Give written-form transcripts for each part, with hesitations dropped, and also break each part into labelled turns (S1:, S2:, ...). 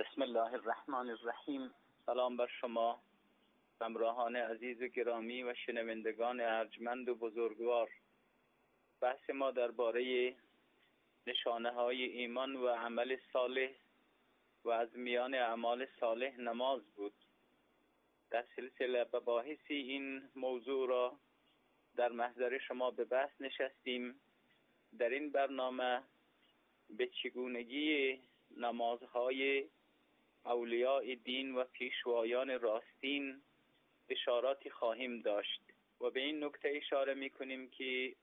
S1: بسم الله الرحمن الرحیم. سلام بر شما همراهان عزیز و گرامی و شنوندگان ارجمند و بزرگوار. بحث ما درباره نشانه های ایمان و عمل صالح و از میان اعمال صالح نماز بود. در سلسله مباحثی این موضوع را در محضر شما به بحث نشستیم. در این برنامه به چگونگی نمازهای اولیاء دین و پیشوایان راستین اشاراتی خواهیم داشت و به این نکته اشاره میکنیم که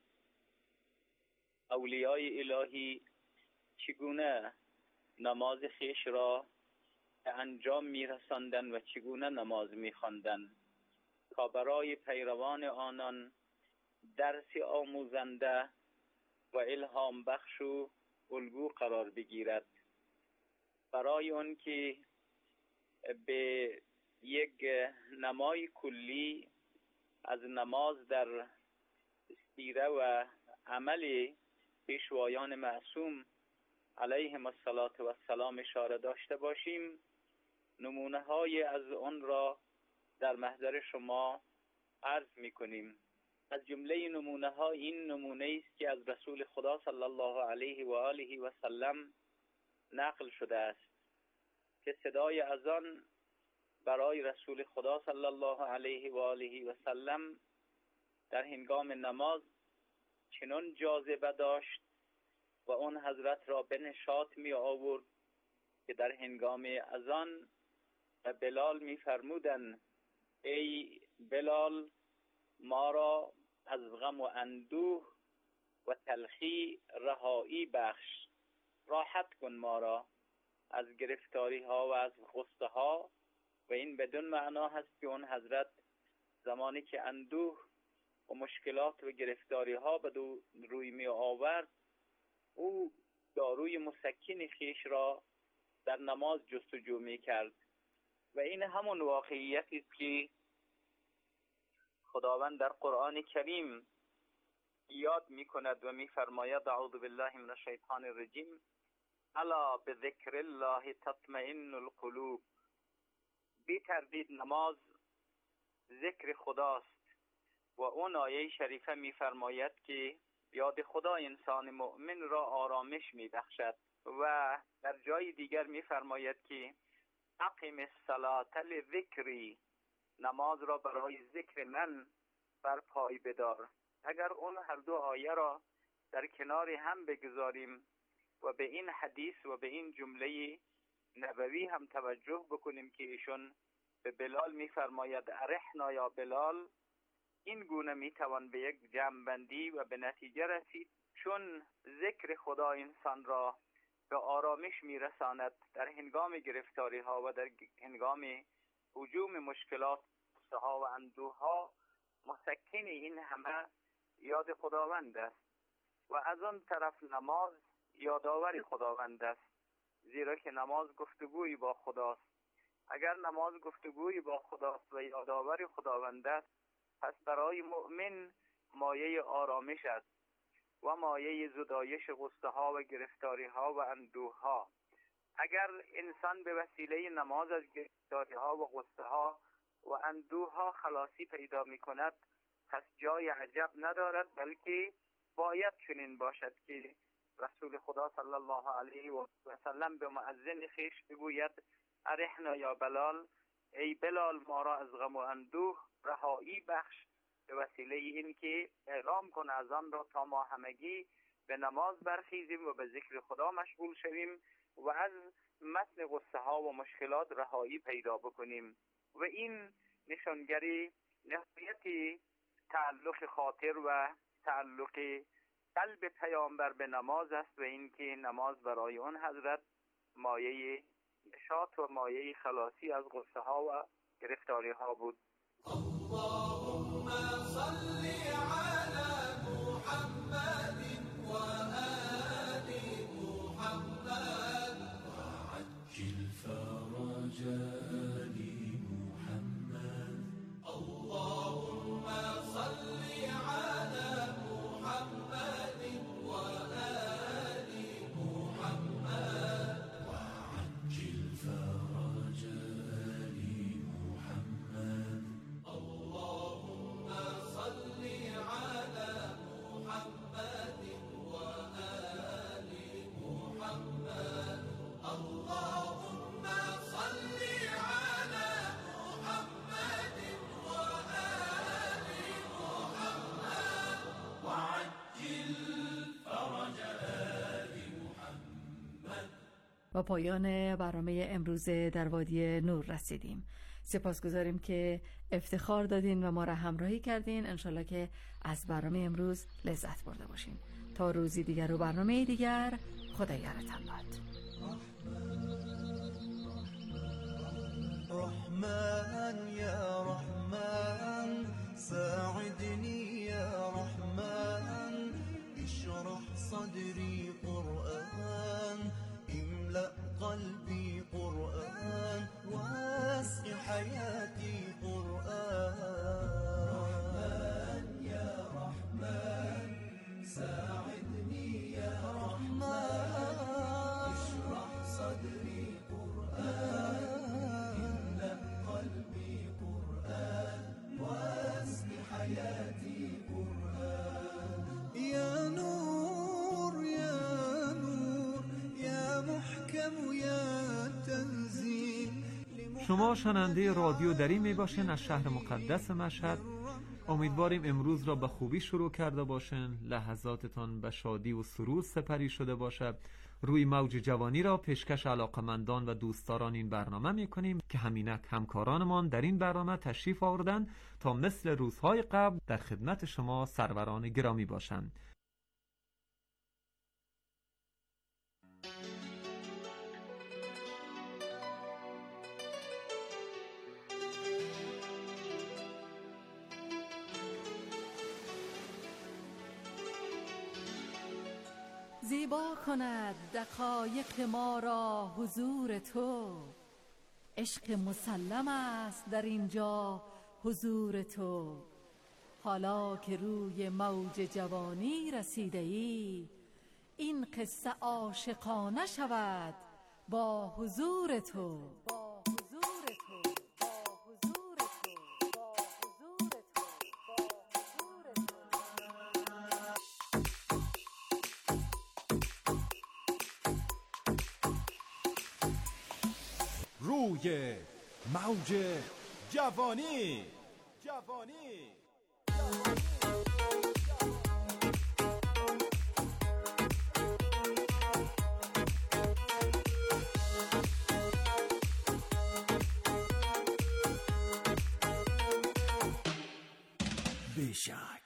S1: اولیاء الهی چگونه نماز خیش را به انجام میرساندن و چگونه نماز میخواندن تا برای پیروان آنان درس آموزنده و الهام بخش و الگو قرار بگیرد. برای اون که به یک نمای کلی از نماز در سیره و عمل پیشوایان معصوم علیهم السلام اشاره داشته باشیم، نمونه های از آن را در محضر شما عرض می کنیم. از جمله نمونه ها این نمونه است که از رسول خدا صلی الله علیه و آله و سلم نقل شده است که صدای اذان برای رسول خدا صلی الله علیه و آله و سلم در هنگام نماز چنان جاذبه داشت و اون حضرت را به نشاط می آورد که در هنگام اذان بلال می فرمودند: ای بلال، ما را از غم و اندوه و تلخی رهایی بخش، راحت کن ما را از گرفتاری ها و از غصه ها. و این بدون معنا هست که اون حضرت زمانی که اندوه و مشکلات و گرفتاری ها به روی می آورد، او داروی مسکن خیش را در نماز جستجو می کرد. و این همون واقعیتی است که خداوند در قرآن کریم یاد می کند و می فرماید: اعوذ بالله من الشیطان الرجیم، الا بذکر الله تطمئن القلوب. بی تردید نماز ذکر خداست و اون آیه شریفه می فرماید که یاد خدا انسان مؤمن را آرامش می بخشد و در جای دیگر می فرماید که اقم الصلاة لذکری، نماز را برای ذکر من بر پای بدار. اگر اون هر دو آیه را در کنار هم بگذاریم و به این حدیث و به این جمله نبوی هم توجه بکنیم که ایشون به بلال می‌فرماید ارحنا یا بلال، این گونه میتوان به یک جمع‌بندی و به نتیجه رسید چون ذکر خدا انسان را به آرامش میرساند در هنگام گرفتاری ها و در هنگام هجوم مشکلات ها و اندوه ها. مسکن این همه یاد خداوند است و از آن طرف نماز یادآور خداوند است، زیرا که نماز گفتگویی با خداست. اگر نماز گفتگویی با خداست و یادآور خداوند است، پس برای مؤمن مایه آرامش است و مایه زدایش غصه ها و گرفتاری ها و اندوه ها. اگر انسان به وسیله نماز از گرفتاری ها و غصه ها و اندوه ها خلاصی پیدا می کند، پس جای عجب ندارد، بلکه باید چنین باشد که رسول خدا صلی الله علیه و سلم به مؤذن خیش بگوید ارحنا یا بلال، ای بلال، ما را از غم و اندوه رهایی بخش، به وسیله این که اعلام کن از آن را تا ما همگی به نماز برخیزیم و به ذکر خدا مشغول شویم و از متن غصه ها و مشکلات رهایی پیدا بکنیم. و این نشانگری نهایت تعلق خاطر و تعلق قلب پیامبر به نماز است و این که نماز برای اون حضرت مایه نشاط و مایه خلاصی از غصه ها و گرفتاری ها بود.
S2: اللهم صل على محمد و آل محمد وعجل فرج آل محمد. اللهم صل على محمد و آل محمد وعجل فرج
S3: و پایان برنامه امروز در وادی نور رسیدیم. سپاسگزاریم که افتخار دادین و ما را همراهی کردین. انشالله که از برنامه امروز لذت برده باشین. تا روزی دیگر و برنامه دیگر، خدا یارتان باد.
S2: رحمن یا رحمن ساعدني يا رحمن اشرح صدري قرآن املأ قلبي قرآن واسق حياتي قرآن رحمن يا رحمن ساعدني يا رحمن اشرح صدري قرآن حياتي قرآن يا نور يا نور يا محكم يا تنزيل.
S4: شما شنونده رادیو دری می باشین از شهر مقدس مشهد. امیدواریم امروز را به خوبی شروع کرده باشین، لحظاتتان به شادی و سرور سپری شده باشد. روی موج جوانی را پیشکش علاقمندان و دوستداران این برنامه میکنیم که همینک همکارانمان در این برنامه تشریف آوردن تا مثل روزهای قبل در خدمت شما سروران گرامی باشند.
S3: زیبا کند دقایق ما را حضور تو، عشق مسلم است در اینجا حضور تو. حالا که روی موج جوانی رسیده ای، این قصه عاشقانه شود با حضور تو.
S5: روی موج جوانی. بیشک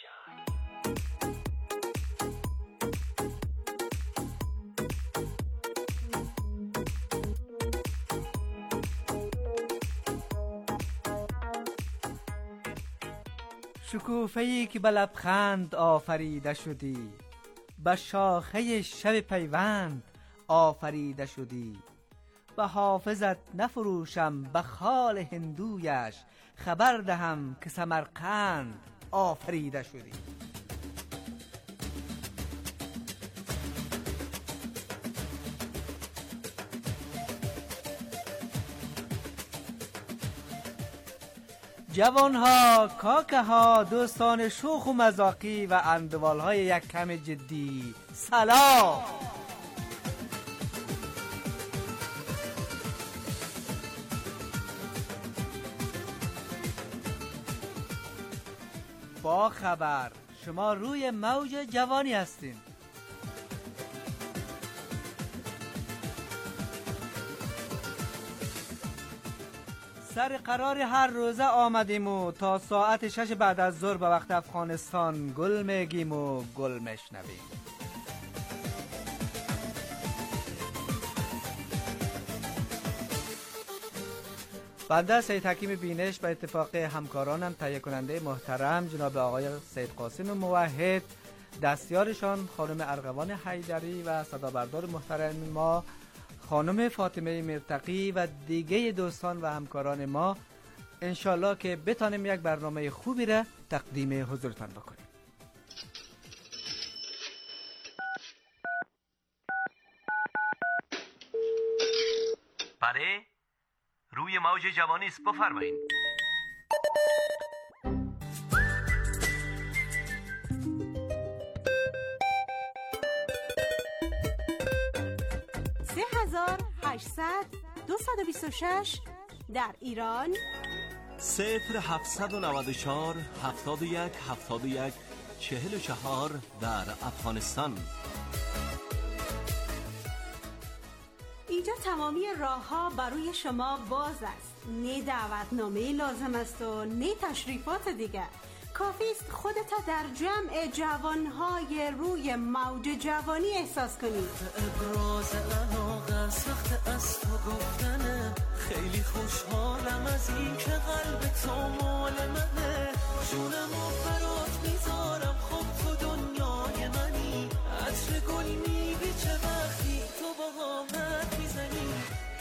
S6: شکوفه‌ای که به لبخند آفریده شدی، به شاخه شب پیوند آفریده شدی. به حافظت نفروشم به خال هندویش، خبر دهم که سمرقند آفریده شدی. جوانها، کاکه ها، دوستان شوخ و مذاقی و اندوال های یک کم جدی، سلام. با خبر شما روی موج جوانی هستین. سر قرار هر روزه آمدیم و تا ساعت 6 بعد از ظهر به وقت افغانستان گل میگیم و گل میشنویم. بنده سید حکیم بینش به اتفاق همکارانم تهیه کننده محترم جناب آقای سید قاسم موحد، دستیارشان خانم ارغوان حیدری و صدابردار محترم ما خانم فاطمه مرتقی و دیگه دوستان و همکاران ما، انشالله که بتانیم یک برنامه خوبی را تقدیم حضورتان بکنیم.
S7: بله، روی موج جوانی است، بفرمایید.
S8: در ایران
S7: 0794 71 71 44 در افغانستان.
S8: اینجا تمامی راه‌ها برای شما باز است. نه دعوتنامه لازم است و نه تشریفات دیگر. کافی است خودت در جمع جوانهای روی موج جوانی احساس کنی.
S9: ابراز علاقه سخت از تو گفتنه، خیلی خوشحالم از این که قلب تو مال منه، جونمو برات میذارم، خب تو دنیای منی، عطر گل میبیچه وقتی تو با حامت میزنی.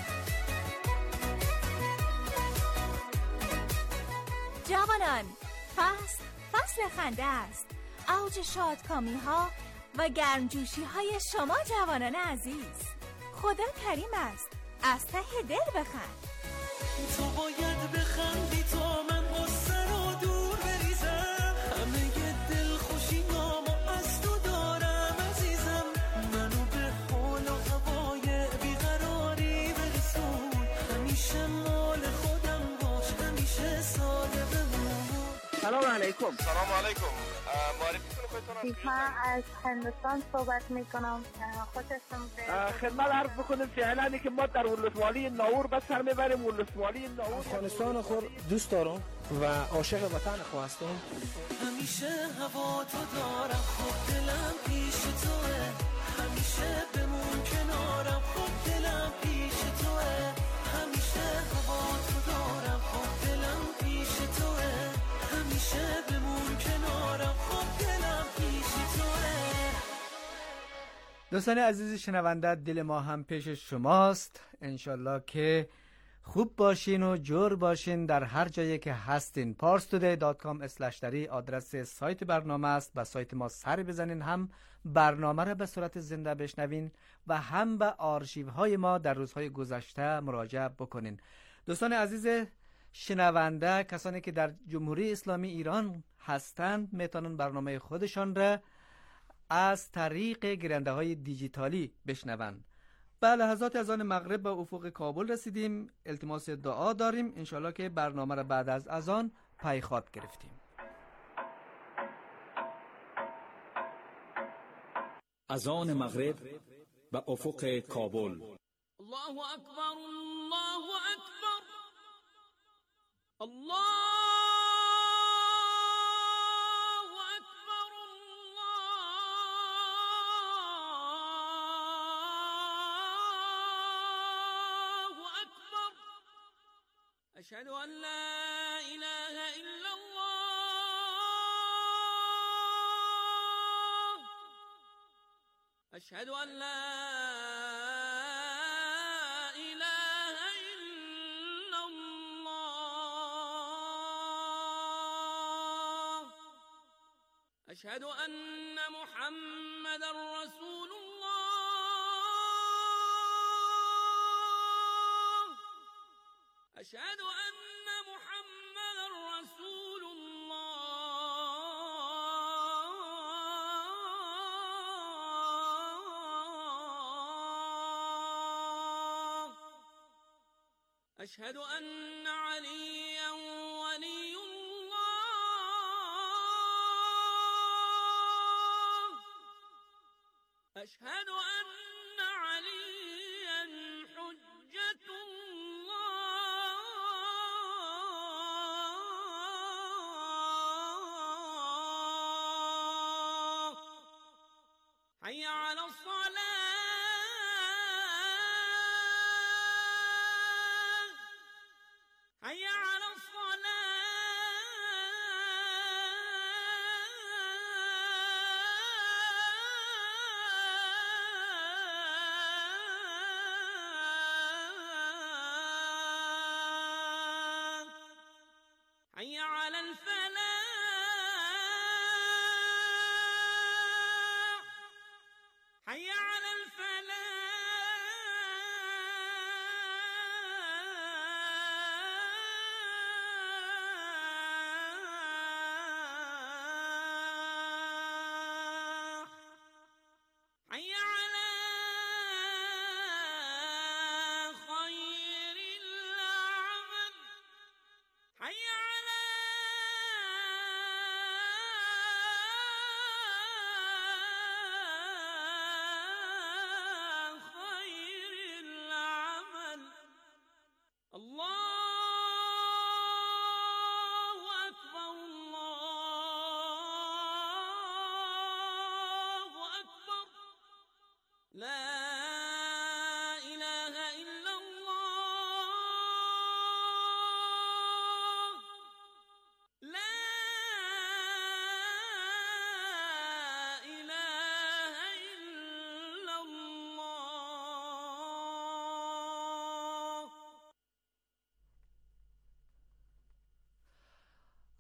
S10: جوانان، فصل خنده است، اوج شادکامی ها و گرمجوشی های شما جوانان عزیز. خدا کریم است، از ته دل بخند.
S9: تو باید بخندی تا من غصه رو دور بریزم، همه ی دل خوشی نامو از تو دارم عزیزم، منو به حال و هوای بیقراری برسون، همیشه مال خودم باش، همیشه ساده بمون.
S11: سلام علیکم.
S12: سلام علیکم. معرفی کنم خودتون.
S13: من از هندوستان صحبت میکنم. خوشتون
S11: خدمت عرض بکنم فعلا که ما در ولسوالی ناور بس سر میبریم. ولسوالی ناور
S14: افغانستان خود دوست دارم و عاشق وطن خود هستم.
S9: همیشه هوا تو دارم، خب دلم پیش توه، همیشه بمون کنارم، خب دلم پیش توه، همیشه هوا تو دارم، خب دلم پیش توه، همیشه بمون کنارم، خب دلم پیش توه.
S6: دوستان عزیز شنونده، دل ما هم پیش شماست. انشالله که خوب باشین و جور باشین در هر جایی که هستین. parstoday.com/dari آدرس سایت برنامه است. به سایت ما سر بزنین، هم برنامه را به صورت زنده بشنوین و هم به آرشیوهای ما در روزهای گذشته مراجعه بکنین. دوستان عزیز شنونده، کسانی که در جمهوری اسلامی ایران هستند میتونن برنامه خودشان را از طریق گیرنده های دیجیتالی بشنوند. به لحظات از آن مغرب به افق کابل رسیدیم. التماس دعا داریم انشالله که برنامه را بعد از اذان پیخات گرفتیم.
S5: اذان مغرب به افق کابل.
S9: الله اکبر، الله اکبر، الله أشهد أن لا إله إلا الله، أشهد أن لا إله إلا الله، أشهد أن محمد رسول الله، أشهد أن محمد رسول الله، أشهد أن عليا ولي الله، أشهد أن عليا حجة الله. حي على الصلاة، حي على الصلاة، حي على الفلاح،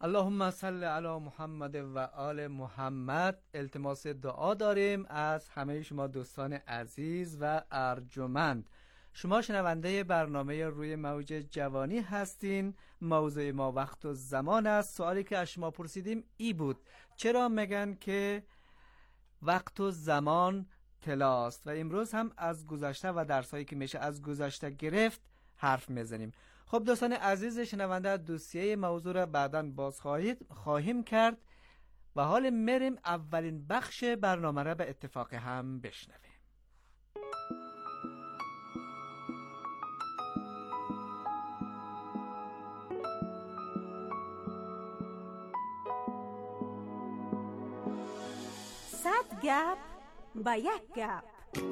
S6: اللهم صل علی محمد و آل محمد. التماس دعا داریم از همه شما دوستان عزیز و ارجمند. شما شنونده برنامه روی موج جوانی هستین. موضوع ما وقت و زمان است. سوالی که از شما پرسیدیم ای بود: چرا میگن که وقت و زمان طلاست؟ و امروز هم از گذشته و درسایی که میشه از گذشته گرفت حرف میزنیم. خب دوستان عزیز شنونده، دوسیه موضوع را بعداً باز خواهیم کرد و حال میریم اولین بخش برنامه را به اتفاق هم بشنویم.
S8: صد گپ و یک گپ.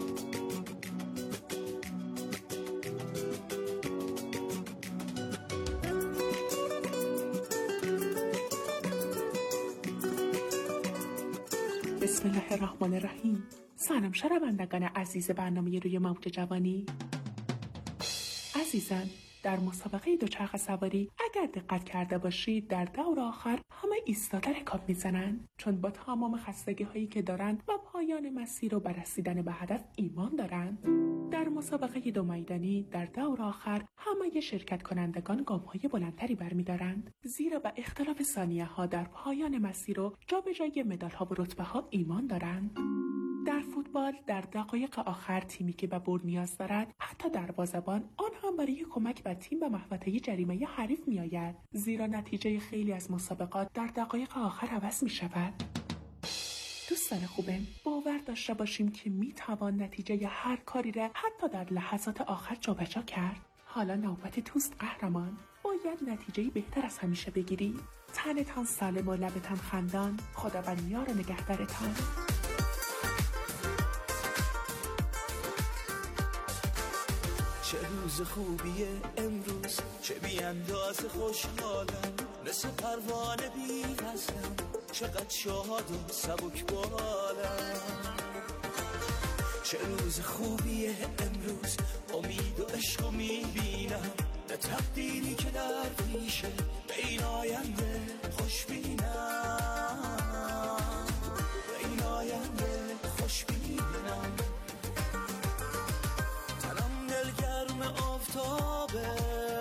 S15: بسم الله الرحمن الرحیم. سلام شنوندگان عزیز برنامه روی موج جوانی. عزیزان، در مسابقه دوچرخه سواری اگر دقت کرده باشید در دور آخر همه ایستاده رکاب میزنند، چون با تمام خستگی هایی که دارند و پایان مسیر و برسیدن به هدف ایمان دارند. در مسابقه دو میدانی در دور آخر همه شرکت کنندگان گام های بلندتری برمیدارند، زیرا به اختلاف ثانیه ها در پایان مسیر و جابجایی مدال ها و رتبه ها ایمان دارند. در فوتبال در دقایق آخر تیمی که به برد نیاز دارد حتی دروازه‌بان آن هم برای کمک به تیم به محوطه جریمه حریف میآید، زیرا نتیجه خیلی از مسابقات در دقایق آخر عوض می شود. دوستان خوبم، باور داشته باشیم که می توان نتیجه هر کاری را حتی در لحظات آخر جابجا کرد. حالا نوبت توست قهرمان. باید نتیجه بهتر از همیشه بگیری. تنتان سالم و لبتان خندان. خداوند یار نگهدارتان.
S9: چه روز خوبیه امروز، چه بی انداز خوشحالم، مثل پروانه بی وزنم، چقدر شاد و سبک بالم. چه روز خوبیه امروز، امید و عشق رو میبینم، به تقدیری که در پیشه به این آینده خوش بینم، به این آینده خوش بینم. آفتابه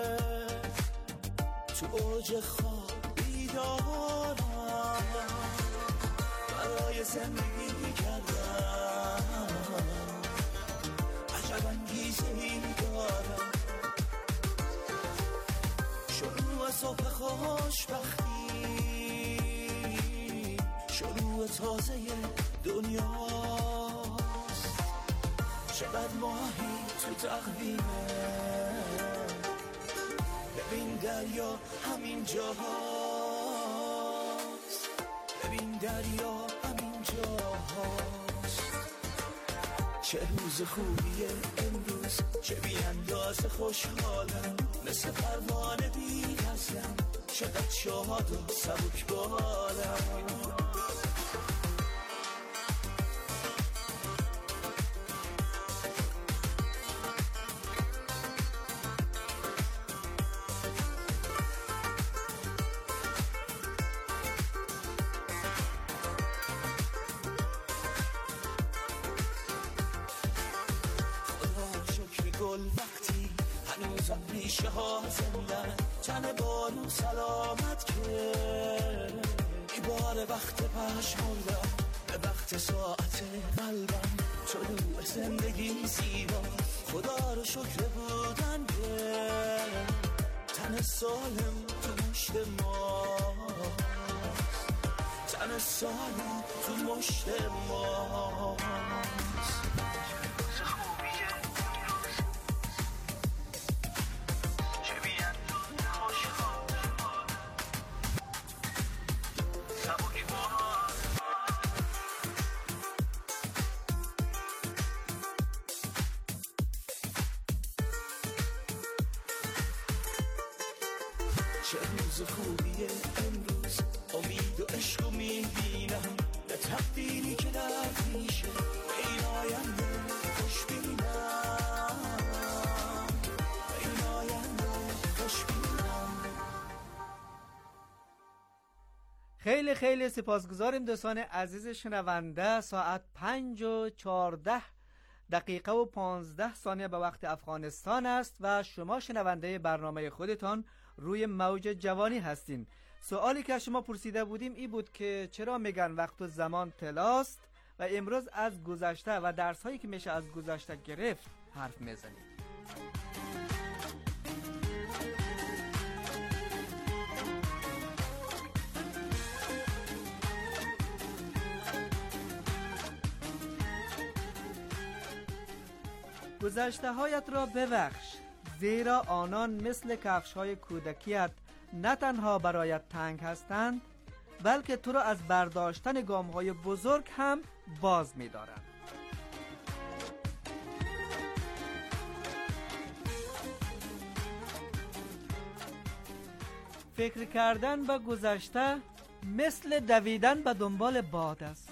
S9: تو اوج خواب بیدارم، برای زندگی کردم عجب انگیزه‌ای دارم. شروع صبح خوشبختی، شروع تازه دنیاست، چقدر ماهی تو تقویمه، ببین دریا همین جاهاست، ببین دریا همین جاهاست. چه روز خوبیه امروز، چه بی انداز خوشحالم، مثل پروانه بی وزنم، چقدر شاد و سبک بالم. وقتی هنوزم ریشه ها زندن، تن بارون سلامت که ایبار وقت پشمردم، به وقت ساعت قلبم طلوع زندگی زیبا، خدا رو شکر بودن که تن سالم تو مشت ماست، تن سالم تو مشت ماست. چه روز خوبیه امروز، امید و عشق رو میبینم، به تقدیری که در پیشه به این آینده خوش بینم، به این آینده خوش بینم.
S6: خیلی خیلی سپاسگزاریم دوستان عزیز شنونده. ساعت 5:14 و 15 ثانیه به وقت افغانستان است و شما شنونده برنامه خودتان روی موج جوانی هستین. سوالی که شما پرسیده بودیم این بود که چرا میگن وقت و زمان طلاست و امروز از گذشته و درس هایی که میشه از گذشته گرفت حرف میزنیم. گذشته هایت را ببخش، زیرا آنان مثل کفش های کودکیت نه تنها برایت تنگ هستند بلکه تو را از برداشتن گام های بزرگ هم باز می دارند. فکر کردن به گذشته مثل دویدن به دنبال باد است.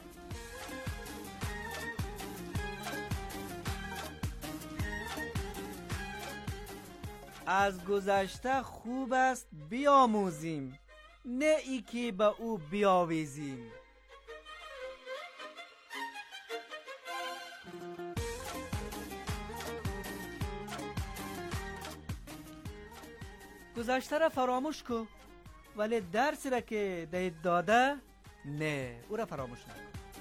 S6: از گذشته خوب است بیاموزیم، نه ای که به او بیاویزیم. گذشته را فراموش کو، ولی درسی را که دید داده نه، او را فراموش نکن.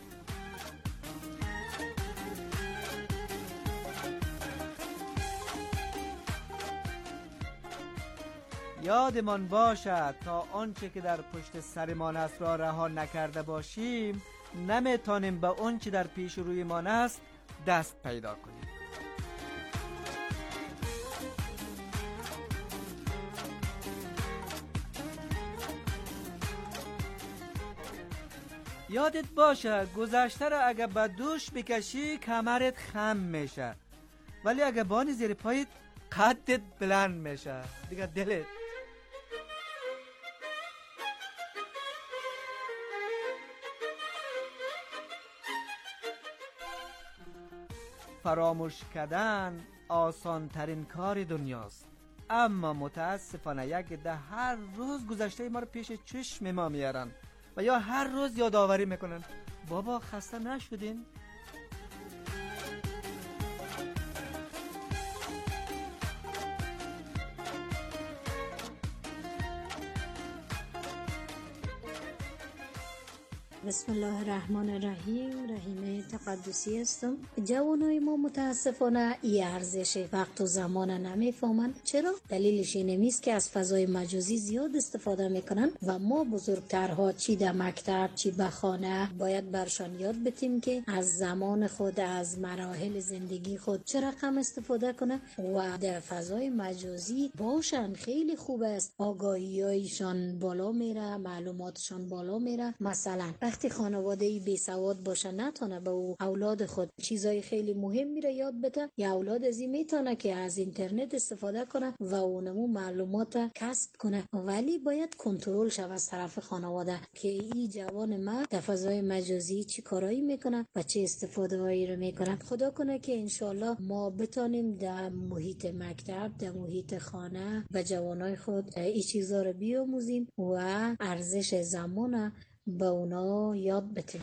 S6: یادمان باشد تا آنچه که در پشت سرمان است را رها نکرده باشیم نمیتونیم به آنچه در پیش رویمان است دست پیدا کنیم. یادت باشه گذشته را اگه به دوش بکشی کمرت خم میشه، ولی اگه بانی زیر پایت قدت بلند میشه دیگه دلت. فراموش کردن آسان ترین کار دنیاست، اما متاسفانه یک ده هر روز گذشته ما رو پیش چشم ما میارن و یا هر روز یادآوری میکنن. بابا خسته نشدین؟
S16: بسم الله الرحمن الرحیم. رحیم تقدسی هستم. جوانای ما متاسفانه این ارزش وقت و زمان نمیفهمن. چرا؟ دلیلش اینه است که از فضای مجازی زیاد استفاده میکنن و ما بزرگترها چی در مکتب چی به خانه باید برشان یاد بدیم که از زمان خود، از مراحل زندگی خود چه رقم استفاده کنه و در فضای مجازی باشن. خیلی خوب است، آگاهیایشان بالا میره، معلوماتشان بالا میره. مثلا وقتی خانواده‌ای بیسواد باشه نتونه به اولاد خود چیزای خیلی مهم میره یاد بده، یا اولاد از این میتونه که از اینترنت استفاده کنه و اونمو معلومات کسب کنه، ولی باید کنترل شه از طرف خانواده که این جوان ما در فضای مجازی چی کارایی میکنه و چه استفاده هایی رو میکنه. خدا کنه که انشالله ما بتونیم در محیط مکتب، در محیط خانه و جوانای خود این چیزا رو بیاموزیم و ارزش زمان به اونا یاد بدیم.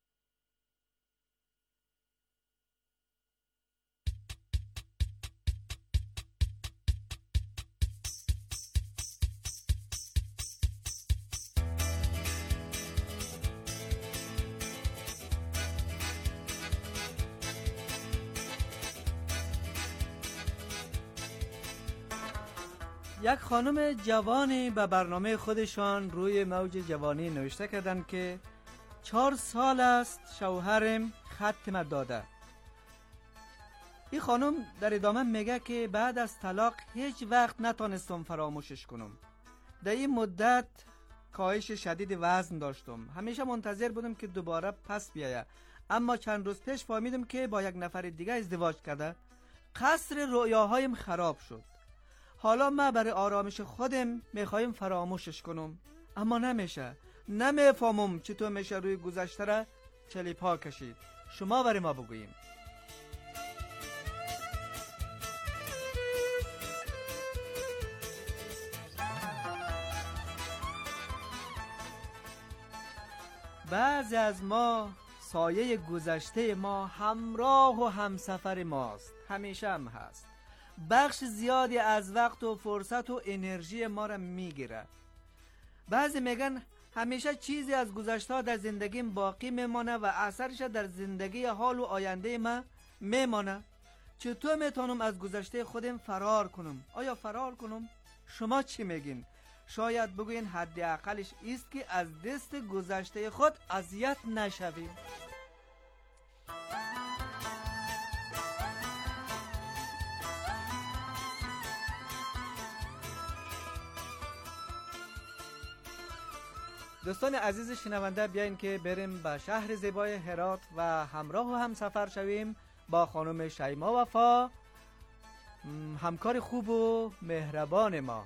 S6: یک خانم جوانی به برنامه خودشان روی موج جوانی نوشته کردن که 4 سال است شوهرم خط داده. این خانم در ادامه میگه که بعد از طلاق هیچ وقت نتونستم فراموشش کنم. در این مدت کاهش شدید وزن داشتم، همیشه منتظر بودم که دوباره پس بیایه، اما چند روز پیش فهمیدم که با یک نفر دیگه ازدواج کرده. قصر رؤیاهایم خراب شد. حالا ما برای آرامش خودم میخوایم فراموشش کنم، اما نمیشه. نمیفهمم چطور میشه روی گذشته را چلی پا کشید. شما برای ما بگوییم. بعضی از ما سایه گذشته ما همراه و همسفر ماست، همیشه هم هست. بخش زیادی از وقت و فرصت و انرژی ما را میگیره. بعضی میگن همیشه چیزی از گذشته ها در زندگیم باقی میمانه و اثرش در زندگی حال و آینده ما میمانه. چطور میتونم از گذشته خودم فرار کنم؟ آیا فرار کنم؟ شما چی میگین؟ شاید بگوین حداقلش است که از دست گذشته خود اذیت نشویم. دوستان عزیز شنونده، بیاین که بریم به شهر زیبای هرات و همراه و هم سفر شویم با خانم شیما وفا، همکار خوب و مهربان ما.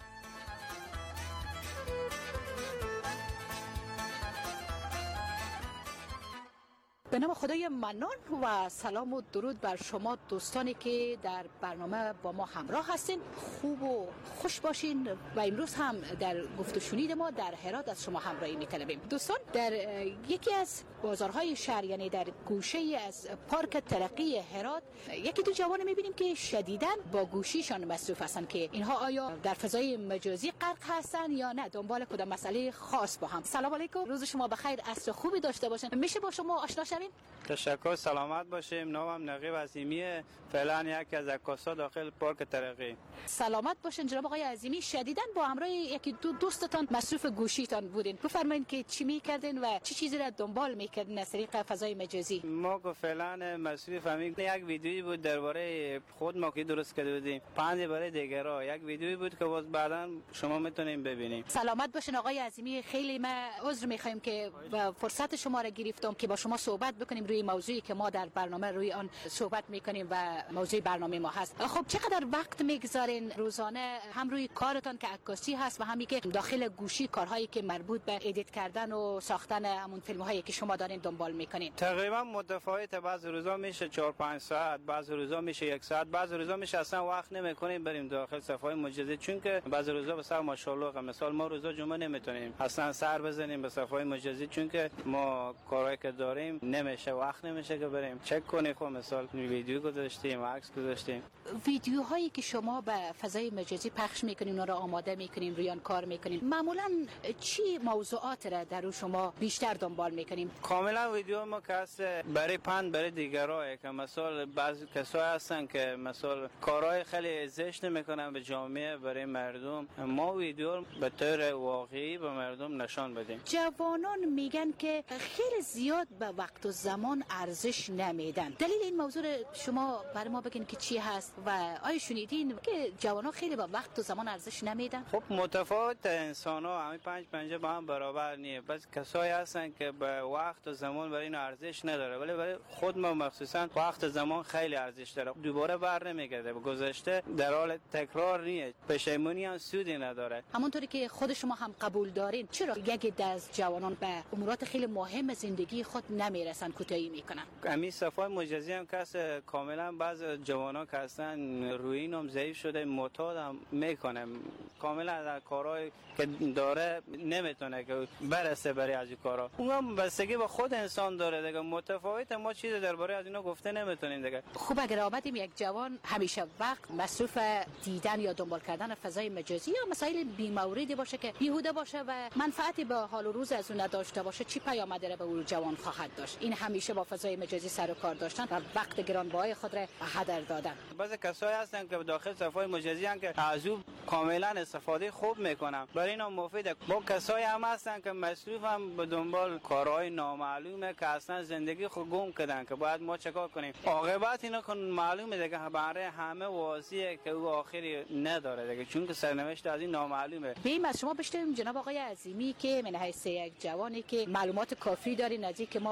S17: به نام خدای منان و سلام و درود بر شما دوستانی که در برنامه با ما همراه هستین. خوب و خوش باشین و امروز هم در گفت و شنید ما در هرات از شما همراهی می‌طلبیم. دوستان، در یکی از بازارهای شهر، یعنی در گوشه از پارک ترقی هرات، یکی دو جوان می‌بینیم که شدیداً با گوشیشان مصروف هستن که اینها آیا در فضای مجازی غرق هستن یا نه، دنبال کدام مسئله خاص با هم. سلام علیکم، روز شما بخیر، عصر خوبی داشته باشین. میشه با شما آشنا شویم؟
S18: تشکر، سلامت باشیم. نامم نقیب عظیمیه، فعلا یکی از عکاسا داخل پارک ترقی.
S17: سلامت باشین جناب آقای عظیمی. شدیداً با همراه یکی دو دوستتان مصروف گوشیتان بودین، بفرمایید که چی میکردین و چه چیزی را دنبال میکردین از طریق فضای مجازی؟
S18: ما که فعلا مصروف همین یک ویدیویی بود درباره خود ما که درست کرده بودیم، پند برای دیگرها. یک ویدیویی بود که باز بعداً شما میتونین ببینید.
S17: سلامت باشین آقای عظیمی. خیلی ما عذر میخوایم که فرصت شما را گرفتم که با شما صحبت بکنیم روی موضوعی که ما در برنامه روی آن صحبت میکنیم و موضوع برنامه ما هست. خب چقدر وقت میگذارین روزانه هم روی کارتان که عکاسی هست و همی که داخل گوشی کارهایی که مربوط به ادیت کردن و ساختن همون فیلم هایی که شما دارین دنبال میکنین؟
S18: تقریبا متفاوت، بعض روزا میشه 4-5 ساعت، بعض روزا میشه 1 ساعت، بعض روزا میشه اصلا وقت نمیکنیم بریم داخل صفحه مجازی، چون که بعض روزا بسیار ماشاءالله مثال ما روزا جمعه نمیتونیم اصلا سر بزنیم به صفحه مجازی، چون که ما کارهایی که داریم نمیشه، وقت نمیشه که بریم چک کنیم. خب مثال ویدیو گذاشتیم، عکس گذاشتیم.
S17: ویدیوهایی که شما به فضای مجازی پخش میکنین، اونا رو آماده میکنین، روی آن کار میکنین، معمولا چی موضوعات را در اون شما بیشتر دنبال میکنین؟
S18: کاملا ویدیو ما که برای پند برای دیگرها، که مثلا بعضی کسایی هستن که مثلا کارهای خیلی زشت میکنن به جامعه برای مردم، ما ویدیو به طور واقعی به مردم نشان بدیم.
S17: جوانان میگن که خیلی زیاد به وقت و زمان ارزش نمیدن. دلیل این موضوع شما برای ما بگین که چی هست و آیا شنیدین که جوانان خیلی به وقت و زمان ارزش نمیدن؟
S18: خب متفاوت، انسان ها همین 5 پنجه با هم برابر نیست. بس کسایی هستن که به وقت و زمان برای این ارزش نداره، ولی برای خود ما مخصوصا وقت و زمان خیلی ارزش داره. دوباره بر نمیگرده، به گذشته در حال تکرار نیست، پشیمونی هم سودی نداره.
S17: همونطوری که خود شما هم قبول دارین، چرا یک عده از جوانان به امورات خیلی مهم زندگی خود نمیرسن، کوتاهی میکنن؟
S18: همین صفحه مجازی هم که کاملا بعض جوانان که هستن روی اینم ضعیف شده، معتاد هم میکنه، کاملا در کارهای که داره نمیتونه که برسه برای از این کارا. اونم بستگی به خود انسان داره دیگه. متفاوت، ما چیزی درباره از اینا گفته نمیتونیم دیگه.
S17: خوب اگر آمدیم یک جوان همیشه وقت مصروف دیدن یا دنبال کردن فضای مجازی یا مسائل بی‌موردی باشه که بیهوده باشه و منفعتی به حال و روز از اون نداشته باشه، چی پیام داره به اون جوان خواهد داشت؟ این همیشه با فضای مجازی سر و کار داشتن و وقت گرانبهای خود را هدر دادن.
S18: بعضی کسایی هستن که داخل صفحه مجازی ان که از او کاملا استفاده خوب میکنن، برای اینا مفیده. با کسایی هم هستن که مصروف هم به دنبال کارهای نامعلومه که اصلا زندگی خود گم کردن، که باید ما چیکار کنیم. عاقبت اینا کن معلومه دیگه، برای همه واضحه که او آخری نداره دیگه، چون که سرنوشت از این نامعلومه.
S17: بیم از شما بشتیم جناب آقای عظیمی که من حیث یک جوانی که معلومات کافی دارین از اینکه ما باید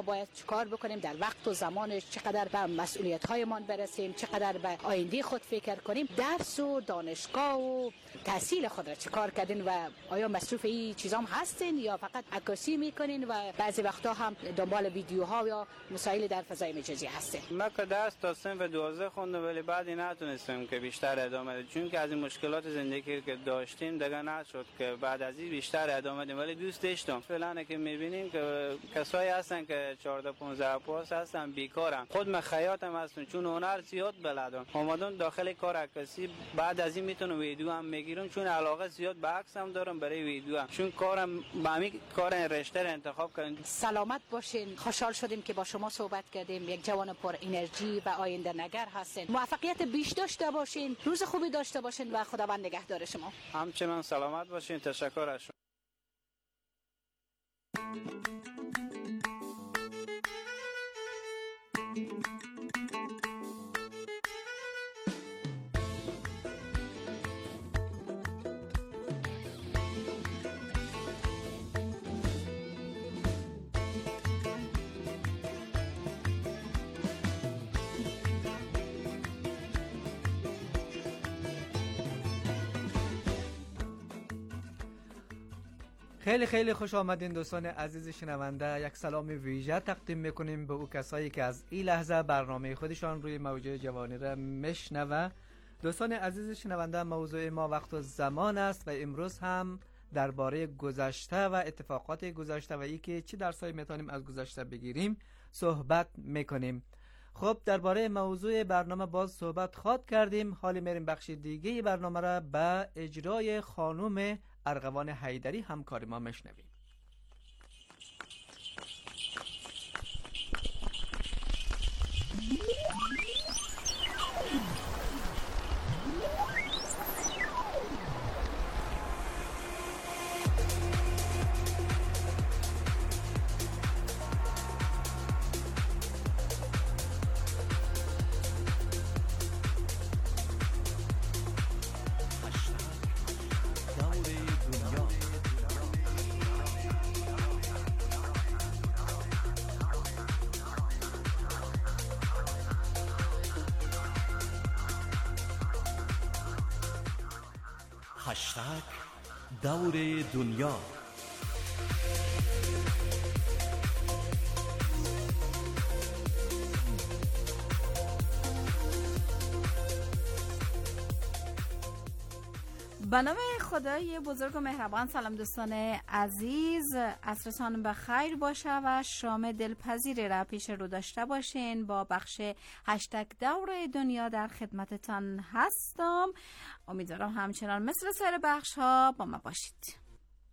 S17: چیکار بکنیم در وقت و زمانش، چقدر به مسئولیت هایمان برسیم، چقدر به آینده خود فکر کنیم. درس و دانشگاه و تحصیل خود را چیکار کردین و آیا مصروف این چیزام هستین یا فقط عکاسی میکنین و بعضی وقتا هم دنبال ویدیوها یا مسائل در فضای مجازی هستین؟
S18: ما که درس تا صنف 12 خوندم ولی بعدی نتونستم که بیشتر ادامه بدم، چون که از این مشکلات زندگی که داشتیم دیگه نشد که بعد از این بیشتر ادامه بدیم. ولی دوست داشتم. فعلا که میبینیم که کسایی هستن که 14 15 پاس هستن بیکارن. خود من خیاطم هستم چون هنر زیاد بلدم. اومدم داخل کار عکاسی، بعد از این میتونم ویدیو هم میگیرم چون علاقه زیاد به عکس هم دارم برای ویدیو هم. چون کارم با همین کار رشته رو انتخاب کردم.
S17: سلامت باشین. خوشحال شدیم که با شما صحبت کردیم. یک جوان پر انرژی و آینده نگر هستین. موفقیت بیش داشته باشین. روز خوبی داشته باشین و خداوند نگهدار شما.
S18: همچنان سلامت باشین. تشکر از شما.
S6: خیلی خیلی خوش آمدین دوستان عزیز شنونده. یک سلام ویژه تقدیم میکنیم به او کسایی که از این لحظه برنامه خودشان روی موج جوانی را میشنوه. دوستان عزیز شنونده، موضوع ما وقت و زمان است و امروز هم درباره گذشته و اتفاقات گذشته و اینکه چه درسایی میتونیم از گذشته بگیریم صحبت میکنیم. خب درباره موضوع برنامه باز صحبت خواد کردیم. حالی میریم بخش دیگه برنامه را به اجرای خانم ارغوان حیدری همکار ما میشنویم.
S7: هشتگ دور دنیا.
S3: به نام خدای بزرگ و مهربان. سلام دوستان عزیز، عصرتان بخیر باشه و شام دلپذیری را پیش رو داشته باشین. با بخش هشتگ دور دنیا در خدمتتان هستم. امیدوارم همچنان مثل سایر بخش ها با ما باشید.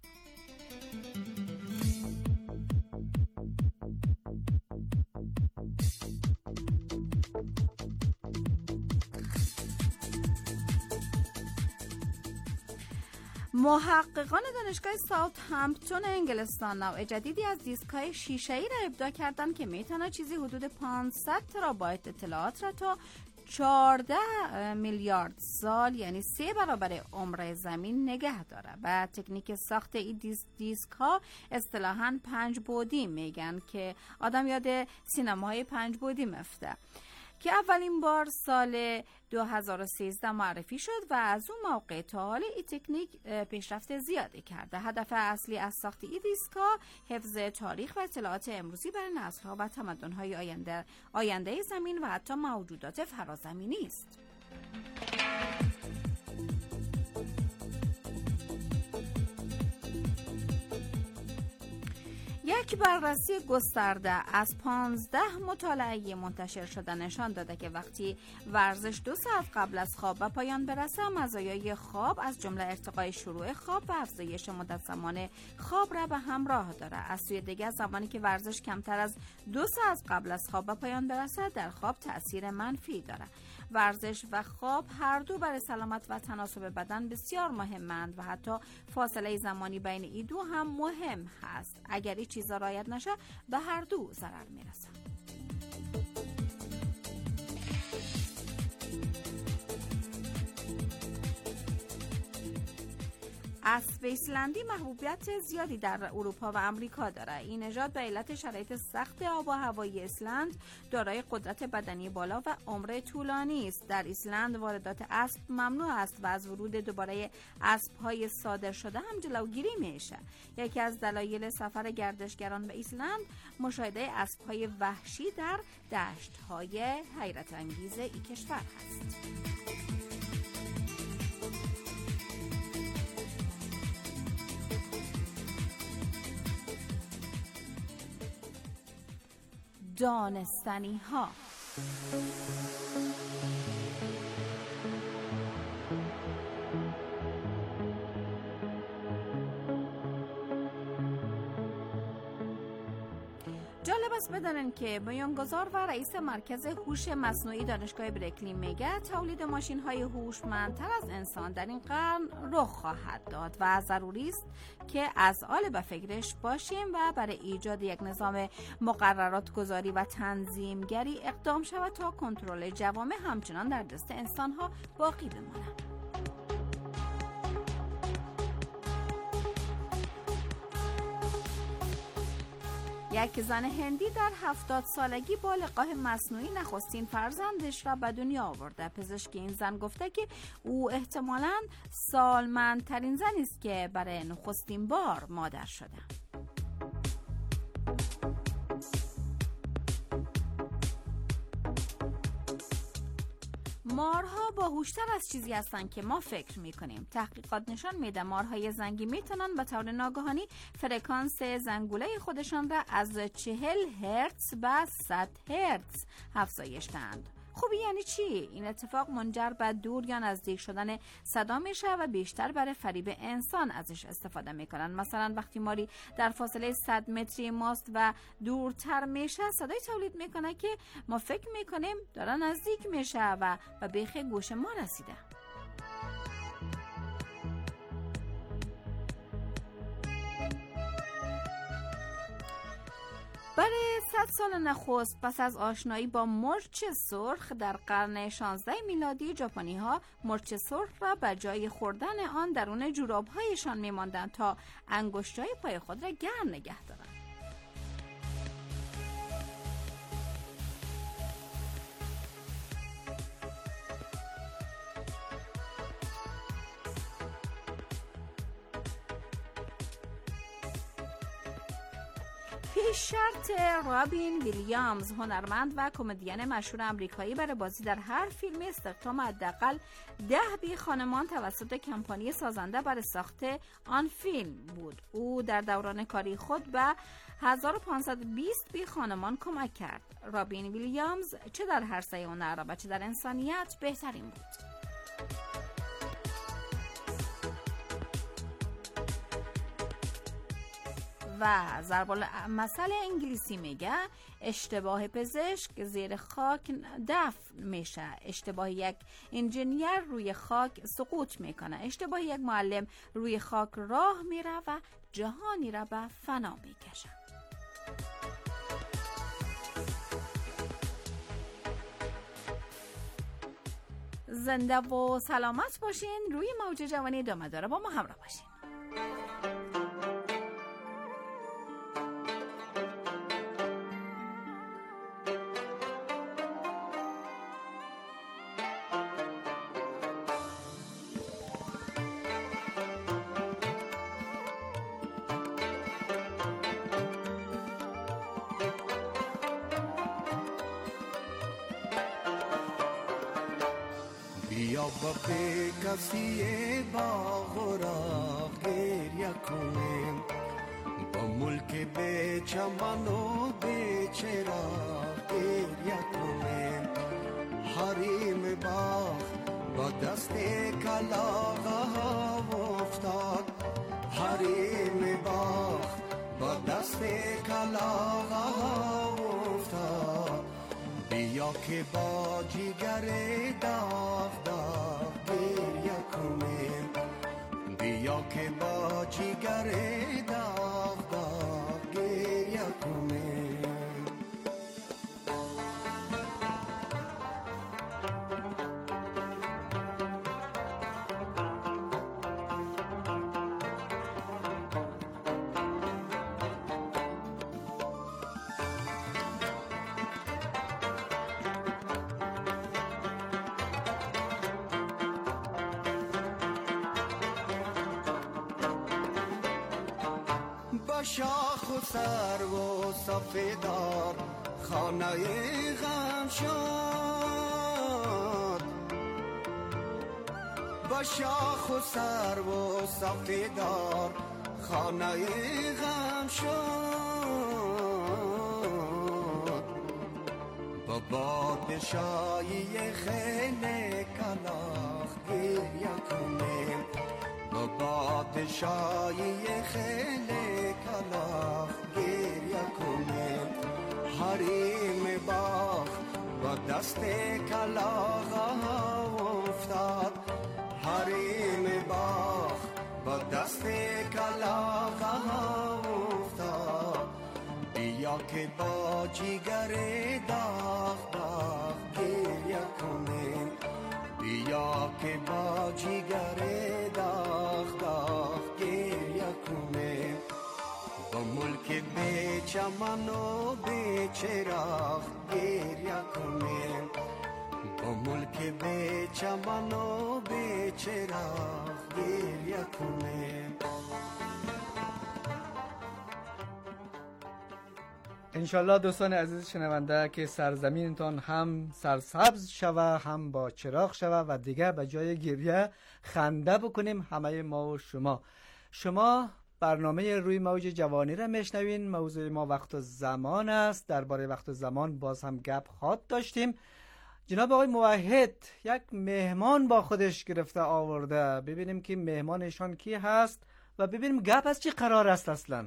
S3: محققان دانشگاه ساوت همپتون انگلستان نوع جدیدی از دیسک‌های شیشه‌ای را ابداع کردند که میتونه چیزی حدود 500 ترابایت اطلاعات را تا 14 میلیارد سال یعنی 3 برابر عمر زمین نگه داره. و تکنیک ساخت این دیسک ها اصطلاحاً 5 بعدی میگن که آدم یاد سینماهای 5 بعدی میفته که اولین بار سال 2013 معرفی شد و از اون موقع تا حال این تکنیک پیشرفت زیادی کرده. هدف اصلی از ساخت این دیسک‌ها حفظ تاریخ و اطلاعات امروزی برای نسل‌ها و تمدن‌های آینده زمین و حتی موجودات فرازمینی است. یک بررسی گسترده از 15 مطالعه منتشر شده نشان داده که وقتی ورزش 2 ساعت قبل از خواب به پایان برسه، مزایای خواب از جمله ارتقای شروع خواب و افزایش مدت زمان خواب را به همراه داره. از سوی دیگر زمانی که ورزش کمتر از 2 ساعت قبل از خواب به پایان برسه در خواب تأثیر منفی داره. ورزش و خواب هر دو برای سلامت و تناسب بدن بسیار مهمند و حتی فاصله زمانی بین این دو هم مهم هست. اگر این چیزا رعایت نشه به هر دو ضرر میرسه.
S8: اسب ایسلندی محبوبیت زیادی در اروپا و آمریکا داره. این نژاد به علت شرایط سخت آب و هوایی ایسلند دارای قدرت بدنی بالا و عمر طولانی است. در ایسلند واردات اسب ممنوع است و از ورود دوباره اسب‌های صادر شده هم جلوگیری میشه. یکی از دلایل سفر گردشگران به ایسلند مشاهده اسب‌های وحشی در دشت‌های حیرت انگیز این کشور هست. دانستنی ها. جالب است بدانند که بنیانگذار و رئیس مرکز هوش مصنوعی دانشگاه برکلی میگه تولید ماشین‌های هوشمندتر از انسان در این قرن رخ خواهد داد و ضروری است که از آل به فکرش باشیم و برای ایجاد یک نظام مقررات گذاری و تنظیمگری اقدام شود تا کنترل جوامع همچنان در دست انسان‌ها باقی بماند. یک زن هندی در 70 سالگی با لقاح مصنوعی نخستین فرزندش را به دنیا آورده. پزشک این زن گفته که او احتمالاً سالمندترین زنی است که برای نخستین بار مادر شده. مارها باهوشتر از چیزی هستند که ما فکر میکنیم. تحقیقات نشان میده مارهای زنگی میتونن به طور ناگهانی فرکانس زنگوله خودشان را از 40 هرتز به 100 هرتز افزایش دهند. خب یعنی چی؟ این اتفاق منجر به دور یا نزدیک شدن صدا میشه و بیشتر برای فریب انسان ازش استفاده میکنن. مثلا وقتی ماری در فاصله 100 متری ماست و دورتر میشه صدای تولید میکنه که ما فکر میکنیم داره نزدیک میشه و به بیخ گوش ما رسیده. برای 100 سال نخست پس از آشنایی با مرچ سرخ در قرن 16 میلادی ژاپنی ها مرچ سرخ را به جای خوردن آن درون جوراب هایشان می‌ماندند تا انگشتای پای خود را گرم نگه دارند. پیش شرط رابین ویلیامز هنرمند و کمدین مشهور آمریکایی برای بازی در هر فیلم استخدام حداقل 10 بی خانمان توسط کمپانی سازنده برای ساخت آن فیلم بود. او در دوران کاری خود به 1520 بی خانمان کمک کرد. رابین ویلیامز چه در هر سه هنر و چه در انسانیت بهترین بود. و ضرب المثل انگلیسی میگه اشتباه پزشک زیر خاک دفن میشه، اشتباه یک انجینیر روی خاک سقوط میکنه، اشتباه یک معلم روی خاک راه میره و جهانی را به فنا میکشه. زنده و سلامت باشین. روی موج جوانی ادامه داره، با ما همراه باشین.
S2: بیا با کسی باغ را گریه کنیم، با ملک به چمن و به چراغ گریه کنیم. حریم باغ با دست کلاغ افتاد، حریم باغ با دست کلاغ افتاد. بیا که با جگر داغ داغ گریه کنیم، بیا که با جگر داغ داغ گریه کنیم. با شاخ و سرو و سفیدار خانه غم شد، با شاخ و سرو و سفیدار خانه غم شد، با پادشاهی خیلی کلاخ گریه کنیم، با پادشاهی خیلی کلاخ گریه کنیم، حریم باغ با دست کلاغ افتاد، حریم باغ با دست کلاغ افتاد، بیا که با جیگر داغ داغ گریه کنیم، بیا که با جیگر داغ داغ گریه کنیم، با ملک بی چمن و بی چراغ گریه کنیم، با ملک بی چمن و بی چراغ گریه کنیم.
S6: انشالله دوستان عزیز شنونده که سرزمینتان هم سرسبز شوه، هم با چراغ شوه و دیگه به جای گریه خنده بکنیم همه ما و شما برنامه روی موج جوانی را میشنوین. موضوع ما وقت و زمان است. درباره وقت و زمان باز هم گپ خواد داشتیم. جناب آقای موحد یک مهمان با خودش گرفته آورده، ببینیم که مهمانشان کی هست و ببینیم گپ از چی قرار است اصلا.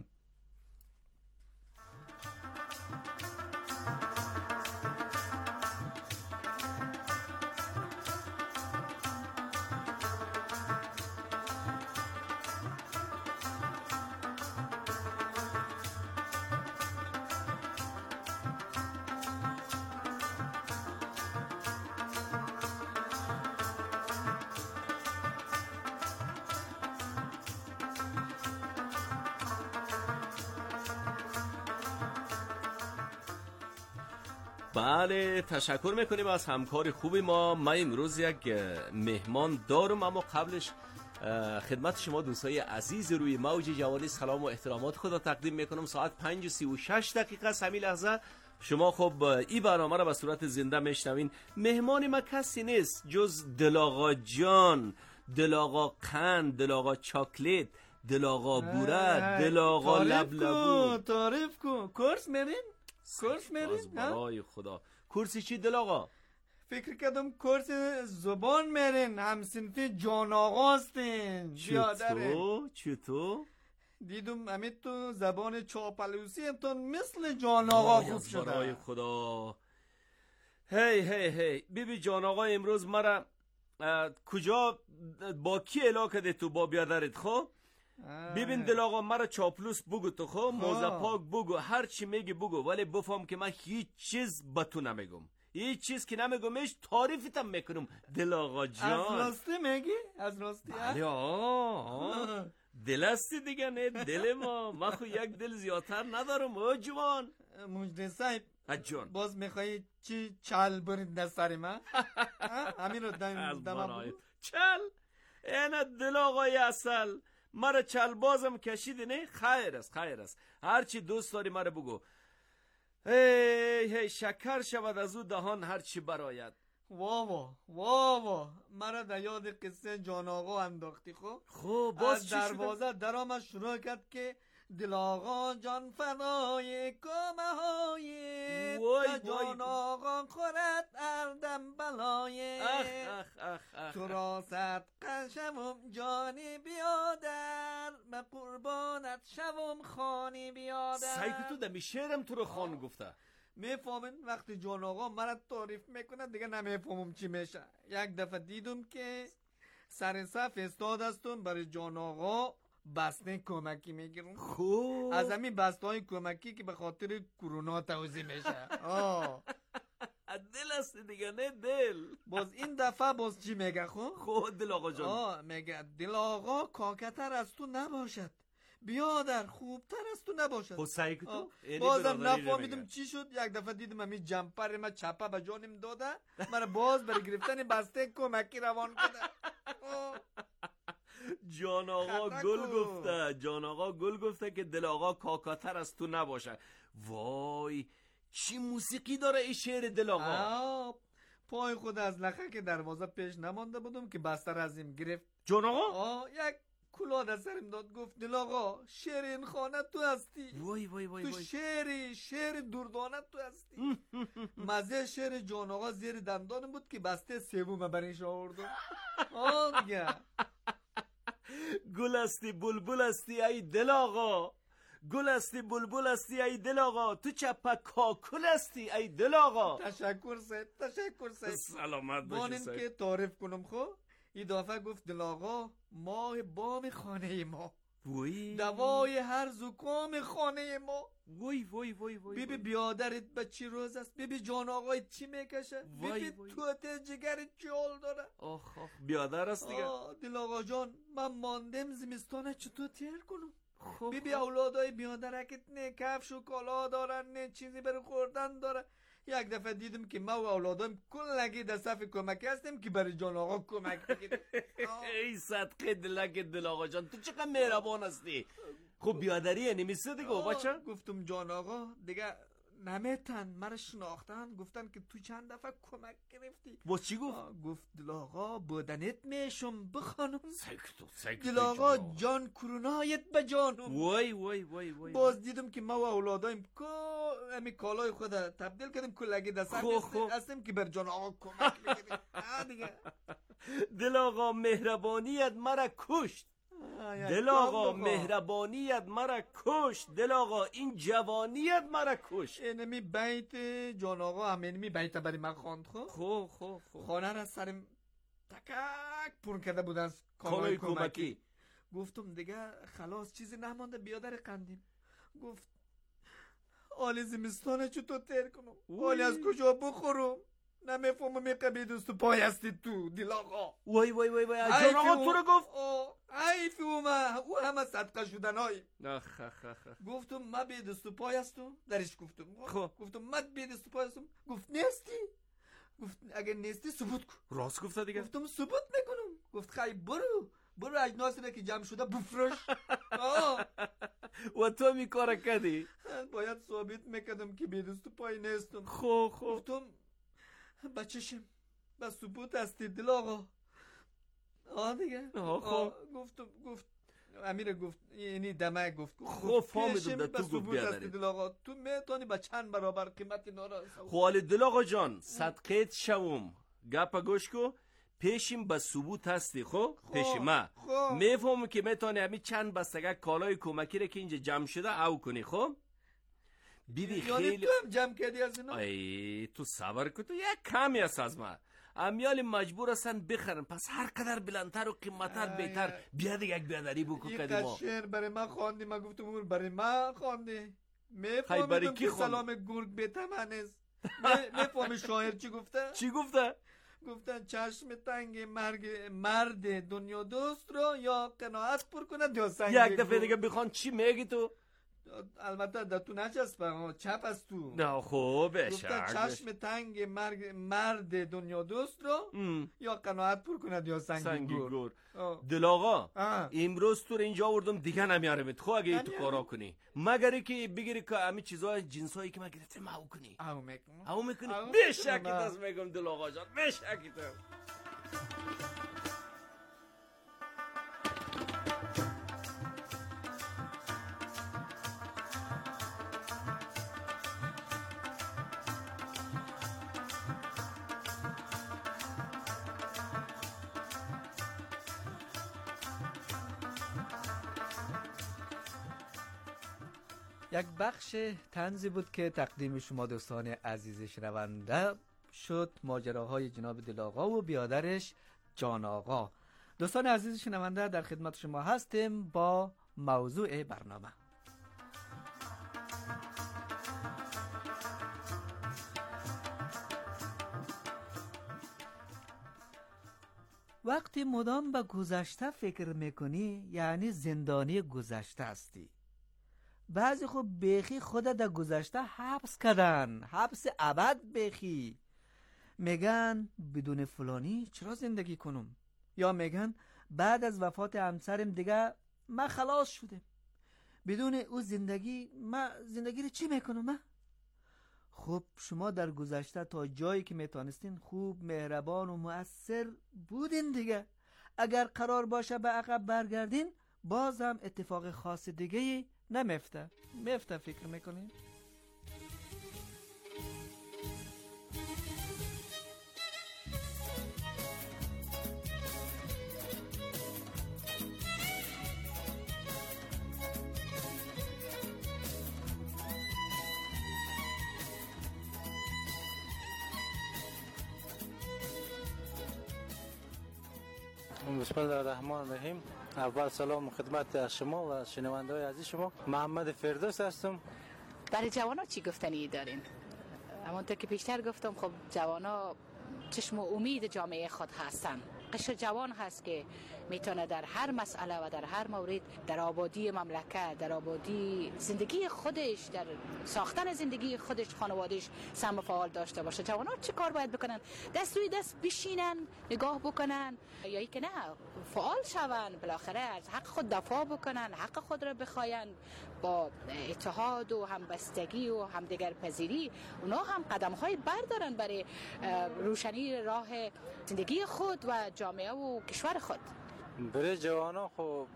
S19: بله، تشکر میکنیم از همکار خوب ما. من امروز یک مهمان دارم، اما قبلش خدمت شما دوستای عزیز روی موج جوانی سلام و احترامات خدا تقدیم میکنم. ساعت 5:36 است همین لحظه. شما خب این برنامه را به صورت زنده میشنوین. مهمان ما کسی نیست جز دلاغا جان، دلاغا قند، دلاغا چاکلیت، دلاغا بوره، دلاغا لبلبو.
S6: تعریف کن. کورس میرین؟ کورس میرین؟
S19: برای خدا کورسی چی دل آقا؟
S6: فکر کردم کورس زبان میرین، همسنفی جان آقا هستین.
S19: چطور؟
S6: دیدم همین تو زبان چاپلوسی انتون مثل جان آقا خوب شده.
S19: برای خدا. هی بیبی جان آقا امروز مرا کجا با کی علاقه ده تو با بیادرت خب؟ ببین دل آقا مرا چاپلوس بگو تو خب، موزه پاک بگو، هر چی میگی بگو، ولی بفهم که من هیچ چیز به تو نمیگم، هیچ چیز که نمیگم هیچ تعریفتم میکنم دل آقا جان.
S6: از راستی میگی؟ از راستی؟
S19: بله دل هستی دیگه، نه دل ما. من خو یک دل زیادتر ندارم او جوان.
S6: مجد صاحب
S19: جان
S6: باز میخوایی چی چل برید دستاری من؟ همین رو دمم بگو.
S19: چل؟ اینا دل آقای اصل مرا چل بازم کشیدی نه؟ خیر است هرچی دوست داری مرا بگو. هی شکر شود از او دهان هرچی براید.
S6: واوا مرا در یاد قصه جان آقا انداختی. خب
S19: باز چی
S6: دروازه درآمد شروع کرد که دل آقا جان فدای کامه های جان آقا خورد اردم بلای تو را صدقه شوم جانی بیادر به قربانت شوم خانی بیادر.
S19: سعی تو دمی شعرم تو رو خان گفته.
S6: میفهمین وقتی جان آقا مرا تعریف میکنه دیگه نمیفهمم چی میشه. یک دفعه دیدم که سر صف استاد هستون برای جان آقا بسته کمکی میگیرم.
S19: خوب
S6: از همین بسته های کمکی که به خاطر کرونا توزیع میشه.
S19: دل است دیگه نه دل.
S6: باز این دفعه باز چی میگه؟
S19: خب دل آقا جان
S6: میگه دل آقا کاکتر از تو نباشد، بیادر خوبتر از تو نباشد.
S19: خب سعی تو
S6: بازم نفهمیدم چی شد. یک دفعه دیدم همین جمپر ما چپه به جانم داده، من باز برای گرفتن بسته کمکی روان کرده.
S19: جان آقا گل گفته که دل آقا کاکاتر از تو نباشه. وای چی موسیقی داره این شعر دل آقا.
S6: پای خود از نخه که دروازه پیش نمانده بودم که بستر ازیم گرفت.
S19: جان آقا
S6: یک کلاه در سرم داد، گفت دل آقا شعر این خانه تو هستی.
S19: وای وای وای
S6: تو شعر دردانه تو هستی. مزه شعر جان آقا زیر دندانم بود که بسته سوم برایش آوردم. دیگه
S19: گل هستی بلبل هستی ای دل آقا، گل هستی بلبل هستی ای دل آقا، تو چپک کاکل هستی ای دل آقا.
S6: تشکر سید.
S19: سلامت باشی سید.
S6: که تعریف کنم خب این دفعه گفت دل آقا ماه بام خانه ما،
S19: وای
S6: دوای هر زکام خانه ما.
S19: وای وای وای وای.
S6: بیبی بیادرت بچی روز است، بیبی جان آقای چی میکشه، بیبی توته جگرت چی حال داره.
S19: آخ بیادر است دیگه.
S6: دل آقا جان من ماندم زمستانه چطور تیر کنم. بیبی اولادای بیادرکت نه کفش و کالا دارن، نه چیزی برای خوردن داره. یک دفعه دیدم که ما و اولادم کلگی در صف کمک هستیم که برای جان آقا کمک بگیریم.
S19: ای صدقه دلک دل آقا جان، تو چقدر مهربان هستی. خب بیادریه نمیسته دیگه بچه.
S6: گفتم جان آقا دیگه نمیتن مرا شناختن، گفتن که تو چند دفعه کمک گرفتی.
S19: با چی گفت؟
S6: گفت دل آقا بودنت میشم بخانم.
S19: سکتو
S6: دل آقا جان کرونایت به جانم.
S19: وای وای وای وای.
S6: باز دیدم که ما و اولادایم امی کالای خود تبدیل کردیم کلگی دست هستیم که بر جان آقا کمک بگیریم. دیگه
S19: دل آقا مهربانیت مرا کشت. دل آقا مهربانیت مرا کشت. دل آقا این جوانیت مرا کشت.
S6: اینمی بیت جان آقا همینمی بیت برای من خواند.
S19: خب
S6: خانه را سرم تکک پر کرده بودن
S19: کالای کمکی.
S6: گفتم دیگه خلاص چیزی نمانده بیادر قندیم. گفت آلی زمستانه چطور تیر کنم، آلی از کجا بخورم، نمیفهمم میقبی دوست پای هستی تو دل آقا.
S19: وای وای وای وای جان آقا تو رو گفت.
S6: ایفی او همه صدقه شدن های. گفتم ما بی دست پای هستم، درش گفتم. گفتم من بی دست پای هستم. گفت نیستی. گفت اگر نیستی ثبوت کن.
S19: راست گفته دیگه.
S6: گفتم ثبوت میکنم. گفت خیلی برو اجناسی را که جمع شده بفروش.
S19: و تو می کار کردی؟
S6: باید ثابت میکردم که بی دست پای نیستم. گفتم بچشم با ثبوت هستی دل آقا. دیگه گفت امیر گفت یعنی دمه گفت
S19: فهمیدم تو گفت بیادری
S6: دل آقا تو میتونی با چند برابر قیمت اینا را
S19: خواله دل آقا جان صدقیت شوم گپا گوش کو پیشیم با ثبوت هستی. پیش ما میفهمم که میتونی همین چند بستگک کالای کمکی را که اینجا جمع شده او کنی. بیدی خیلی
S6: تو هم جمع کردی از اینا؟
S19: ای تو صبر کن، تو یک کمی هست از ما. امیال مجبور هستن بخرن، پس هر قدر بلندتر و قیمتر بهتر. بیاد یک بیادری بکن کردی ما.
S6: یک شعر برای من خواندی، من گفتم برای من خواندی. میفهمیدم که سلام گرگ بی‌تمن است. میفهمی شاعر چی گفته؟
S19: چی گفته؟
S6: گفتن چشم تنگ مرد دنیا دوست رو یا قناعت پر کند یا سنگ.
S19: یک دفعه دیگه بخوان چی میگی تو؟
S6: البته در تو نچسبه، چپ از تو.
S19: نه خوبه
S6: گفتن چشم تنگ مرد دنیا دوست رو یا قناعت پر کند یا سنگ گور.
S19: دل آقا امروز تو اینجا آوردم دیگه نمیارمت. خب اگه تو کارا کنی مگر که بگیری که همین چیزای جنسایی که من گرفتم او میکنی بشکی دست میگم دل آقا جان بشکی تو.
S6: یک بخش طنزی بود که تقدیم شما دوستان عزیز شنونده شد، ماجراهای جناب دل آقا و بیادرش جان آقا. دوستان عزیز شنونده در خدمت شما هستیم با موضوع برنامه. وقتی مدام به گذشته فکر میکنی یعنی زندانی گذشته هستی. بعضی خب بیخی خود در گذشته حبس کردن، حبس ابد بیخی. میگن بدون فلانی چرا زندگی کنم، یا میگن بعد از وفات همسرم دیگه من خلاص شدم. بدون او زندگی رو چی میکنم؟ خب شما در گذشته تا جایی که میتونستین خوب، مهربان و مؤثر بودین دیگه. اگر قرار باشه به عقب برگردین بازم اتفاق خاص دیگه نمیفته. فکر میکنین؟
S14: بسم الله الرحمن الرحیم. اول سلام خدمت شما و شنونده‌های عزیز شما. محمد فردوس هستم.
S17: برای جوانا چی گفتنی دارین؟ همونطور که پیشتر گفتم، خب جوانا چشم و امید جامعه خود هستن. قشر جوان هست که میتونه در هر مسئله و در هر مورد در آبادی مملکت، در آبادی زندگی خودش، در ساختن زندگی خودش، خانوادهش سهم فعال داشته باشه. جوانان چه کار باید بکنن؟ دست روی دست بشینن، نگاه بکنن، یا ای که نه فعال شون، بالاخره از حق خود دفاع بکنن، حق خود را بخواین، با اتحاد و همبستگی و همدیگر پذیری اونا هم قدم‌های بردارن برای روشنی راه زندگی خود و جامعه و کشور خود.
S14: برای جوانا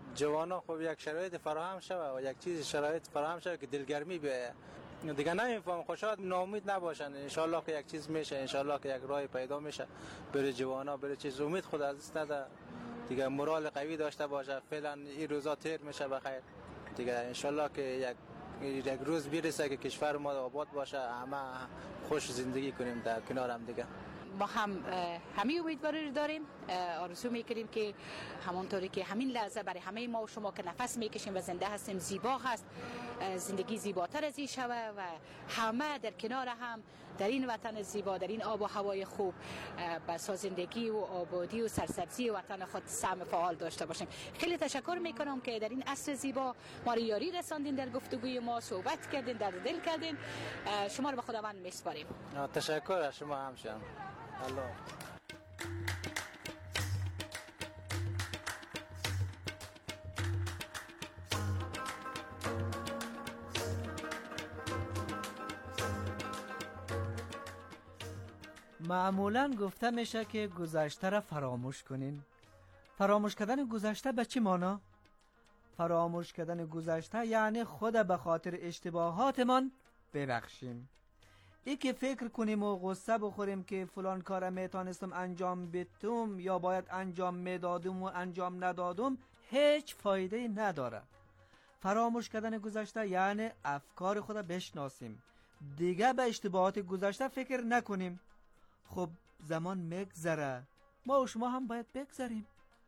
S14: خب یک شرایط فراهم شود و یک چیز شرایط فراهم شود که دلگرمی بیاید. دیگه نمیفهم، خوشحال ناامید نباشن. انشالله که یک چیز میشه، انشالله که یک راه پیدا میشه برای جوانا، برای چیز امید خود از دست نده دیگه، مورال قوی داشته باشه. فعلا این روزا تیر میشه بخیر دیگه، انشالله که یک روز برسه که کشور ما آباد باشه، همه خوش زندگی کنیم در کنار هم دیگه.
S17: ما هم همین امیدواری رو داریم، آرزو میکنیم که همونطوری که همین لحظه برای همه ما و شما که نفس میکشیم و زنده هستیم زیبا هست، زندگی زیباتر از این شوه و همه در کنار هم در این وطن زیبا، در این آب و هوای خوب به زندگی و آبادی و سرسبزی وطن خود سهم فعال داشته باشیم. خیلی تشکر میکنم که در این عصر زیبا ما رو یاری رساندین، در گفتگوی ما صحبت کردین، در دل کردین. شما رو به خداوند میسپاریم.
S14: تشکر از شما همشون. الله.
S6: معمولاً گفته میشه که گذشته را فراموش کنین. فراموش کردن گذشته به چی معنا؟ فراموش کردن گذشته یعنی خود به خاطر اشتباهاتمان ببخشیم. ای که فکر کنیم و غصه بخوریم که فلان کار میتونستم انجام بدم یا باید انجام میدادم و انجام ندادم هیچ فایده نداره. فراموش کردن گذشته یعنی افکار خود بشناسیم، دیگه به اشتباهات گذشته فکر نکنیم. خب زمان میگذره، ما و شما هم باید بگذریم.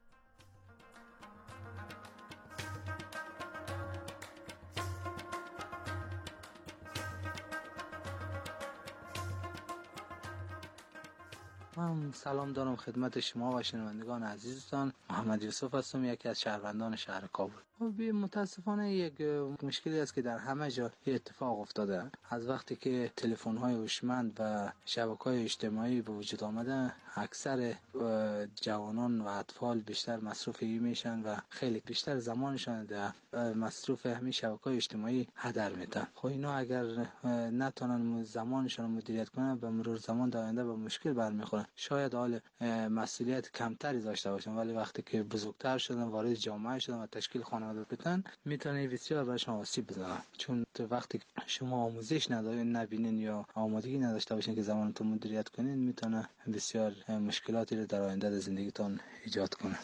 S14: من سلام دارم خدمت شما و شنوندگان عزیزتان. محمد یوسف هستم، یکی از شهروندان شهر کابل. متاسفانه یک مشکلی است که در همه جا اتفاق افتاده. از وقتی که تلفن‌های هوشمند و شبکه‌های اجتماعی به وجود آمده، اکثر جوانان و اطفال بیشتر مصروف این میشن و خیلی بیشتر زمانشان در مصروف همین شبکه‌های اجتماعی هدر میدن. خب اینا اگر نتونن زمانشان رو مدیریت کنن، به مرور زمان در آینده به مشکل برمیخورن. شاید حال مسئولیت کمتری داشته باشن، ولی وقتی که بزرگتر شدن، وارد جامعه شدن و تشکیل خانواده بدن، میتونه بسیار برشون آسیب بزنه. چون وقتی شما آموزش نبینین یا آمادگی نداشته باشین که زمانتون مدیریت کنین، میتونه بسیار مشکلاتی رو در آینده زندگیتون ایجاد کنه.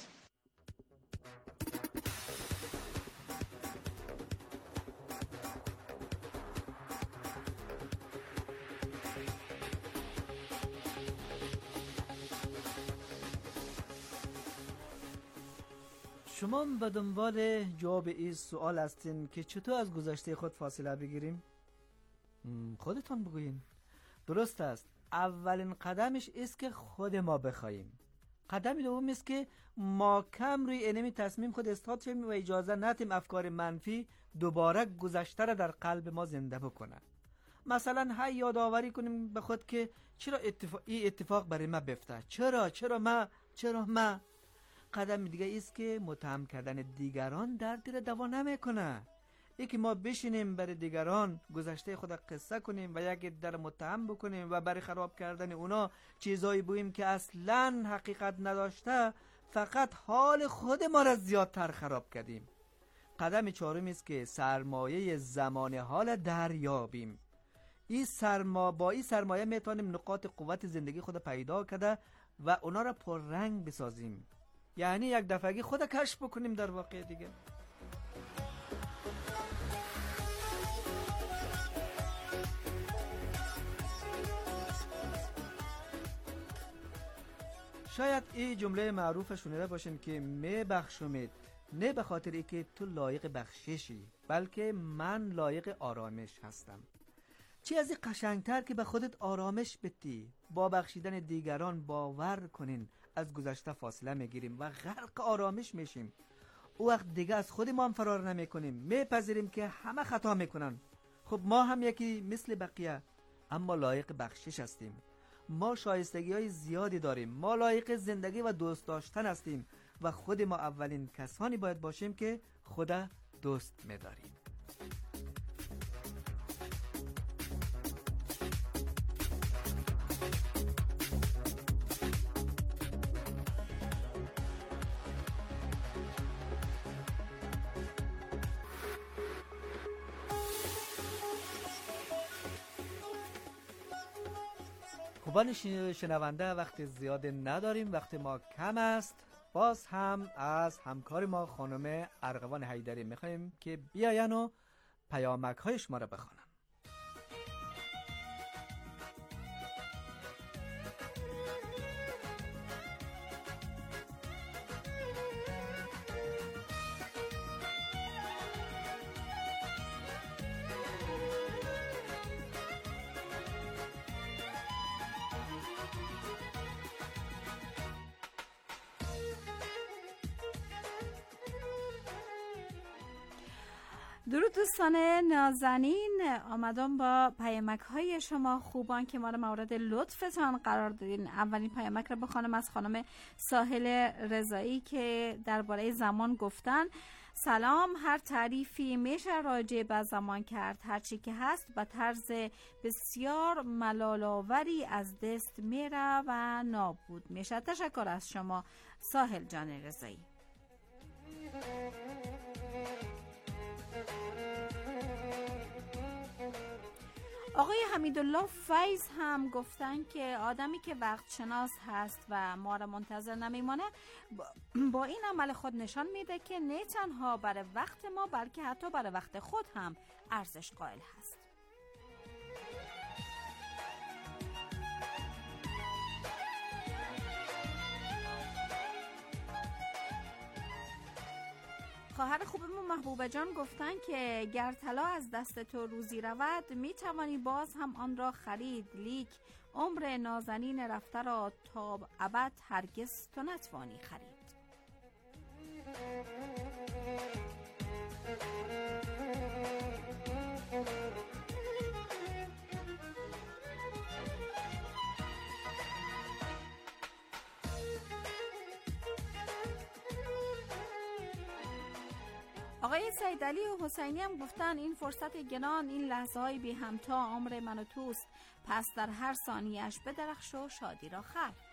S6: شما به دنبال جواب این سوال هستین که چطور از گذشته خود فاصله بگیریم؟ خودتون بگوین. درست است. اولین قدمش است که خود ما بخوایم. قدم دوم است که ما کم روی اینمی تصمیم خود استاد شویم و اجازه ندیم افکار منفی دوباره گذشته را در قلب ما زنده بکنه. مثلا هی یادآوری کنیم به خود که چرا این اتفاق برای ما بیفته؟ چرا ما قدم دیگه است که متهم کردن دیگران دردی را دوا نمیکنه. یکی ما بشینیم برای دیگران گذشته خود قصه کنیم و یک در متهم بکنیم و برای خراب کردن اونا چیزایی بگوییم که اصلاً حقیقت نداشته، فقط حال خود ما را زیادتر خراب کردیم. قدم چهارم است که سرمایه زمان حال دریابیم. با این سرمایه میتونیم نقاط قوت زندگی خود پیدا کرده و اونا را پررنگ بسازیم. یعنی یک دفعگی خود کشف بکنیم در واقع دیگه. شاید این جمله معروف شنیده باشین که می بخشمید، نه به خاطر ای که تو لایق بخششی، بلکه من لایق آرامش هستم. چی از این قشنگتر که به خودت آرامش بدی؟ با بخشیدن دیگران باور کنین از گذشته فاصله میگیریم و غرق آرامش میشیم. او وقت دیگه از خود ما هم فرار نمی کنیم، میپذیریم که همه خطا میکنن. خب ما هم یکی مثل بقیه، اما لایق بخشش هستیم. ما شایستگی های زیادی داریم، ما لایق زندگی و دوست داشتن هستیم و خود ما اولین کسانی باید باشیم که خدا دوست می‌داریم. خوبان شنونده، وقت زیاد نداریم، وقت ما کم است. باز هم از همکار ما خانم ارغوان حیدری میخوایم که بیاین و پیامک های شما را بخوانن.
S20: درود دوستان نازنین، آمدم با پیامک های شما خوبان که ما را مورد لطفتان قرار دادین. اولین پیامک را بخوانم از خانم ساحل رضایی که درباره زمان گفتن: سلام، هر تعریفی میشه راجع به زمان کرد، هر چی که هست به طرز بسیار ملال‌آوری از دست میره و نابود میشه. تشکر از شما ساحل جان رضایی. آقای حمیدالله فیض هم گفتن که آدمی که وقت شناس هست و ما را منتظر نمیمانه با این عمل خود نشان میده که نه تنها برای وقت ما بلکه حتی برای وقت خود هم ارزش قائل هست. خواهر خوبمون محبوبه جان گفتن که گر طلا از دست تو روزی رود می توانی باز هم آن را خرید، لیک عمر نازنین رفته را تا ابد هرگز تو نتوانی خرید. آقای سیدعلی و حسینی هم گفتن این فرصت گنان، این لحظه های بی همتا عمر من و توست، پس در هر ثانیه‌اش بدرخش و شادی را خر.